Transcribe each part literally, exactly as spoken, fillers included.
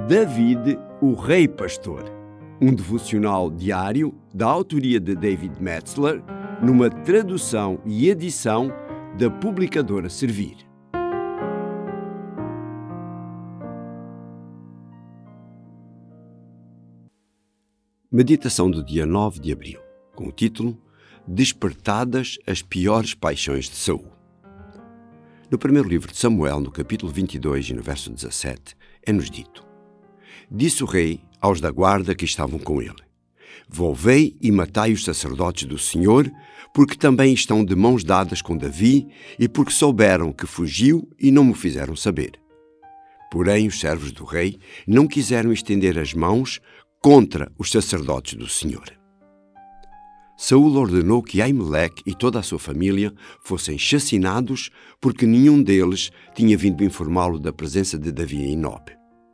David, o Rei Pastor, um devocional diário da autoria de David Metzler, numa tradução e edição da publicadora Servir. Meditação do dia nove de abril, com o título Despertadas as piores paixões de Saul. No primeiro livro de Samuel, no capítulo vinte e dois e no verso dezassete, é-nos dito: Disse o rei aos da guarda que estavam com ele: Volvei e matai os sacerdotes do Senhor, porque também estão de mãos dadas com Davi e porque souberam que fugiu e não me fizeram saber. Porém, os servos do rei não quiseram estender as mãos contra os sacerdotes do Senhor. Saul ordenou que Aimeleque e toda a sua família fossem chacinados porque nenhum deles tinha vindo informá-lo da presença de Davi em Nob.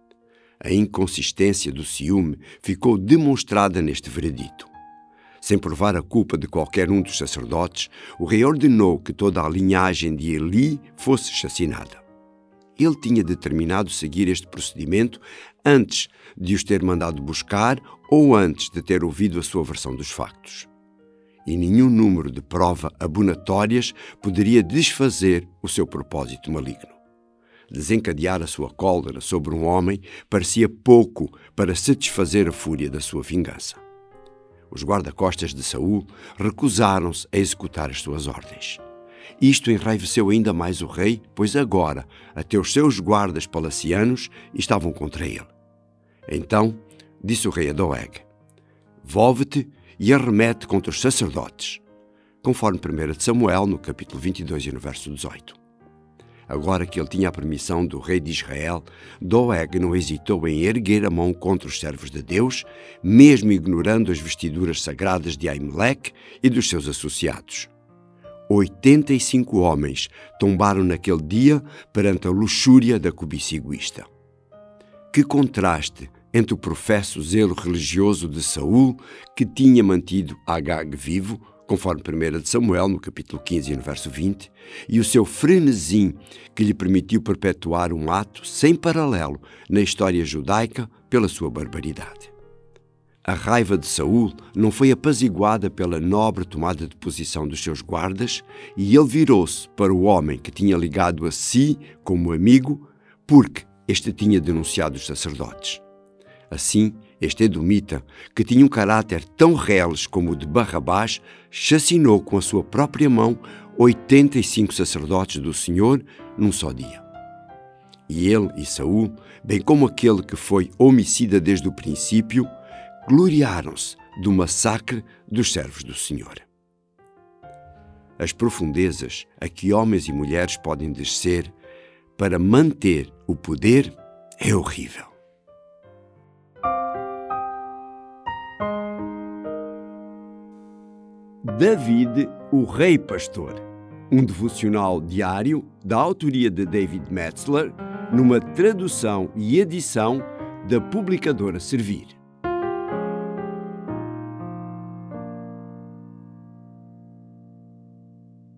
A inconsistência do ciúme ficou demonstrada neste veredito. Sem provar a culpa de qualquer um dos sacerdotes, o rei ordenou que toda a linhagem de Eli fosse chacinada. Ele tinha determinado seguir este procedimento antes de os ter mandado buscar ou antes de ter ouvido a sua versão dos factos. E nenhum número de provas abonatórias poderia desfazer o seu propósito maligno. Desencadear a sua cólera sobre um homem parecia pouco para satisfazer a fúria da sua vingança. Os guarda-costas de Saul recusaram-se a executar as suas ordens. Isto enraiveceu ainda mais o rei, pois agora até os seus guardas palacianos estavam contra ele. Então disse o rei a Doeg: Volve-te e arremete contra os sacerdotes, conforme primeiro de Samuel, no capítulo vinte e dois e no verso dezoito. Agora que ele tinha a permissão do rei de Israel, Doeg não hesitou em erguer a mão contra os servos de Deus, mesmo ignorando as vestiduras sagradas de Aimeleque e dos seus associados. oitenta e cinco homens tombaram naquele dia perante a luxúria da cobiça egoísta. Que contraste entre o professo zelo religioso de Saul, que tinha mantido Agag vivo, conforme primeiro de Samuel, no capítulo quinze e no verso vinte, e o seu frenesim que lhe permitiu perpetuar um ato sem paralelo na história judaica pela sua barbaridade. A raiva de Saul não foi apaziguada pela nobre tomada de posição dos seus guardas, e ele virou-se para o homem que tinha ligado a si como amigo, porque este tinha denunciado os sacerdotes. Assim, este edomita, que tinha um caráter tão reles como o de Barrabás, chacinou com a sua própria mão oitenta e cinco sacerdotes do Senhor num só dia. E ele e Saul, bem como aquele que foi homicida desde o princípio, gloriaram-se do massacre dos servos do Senhor. As profundezas a que homens e mulheres podem descer para manter o poder é horrível. David, o Rei Pastor, um devocional diário da autoria de David Metzler, numa tradução e edição da publicadora Servir.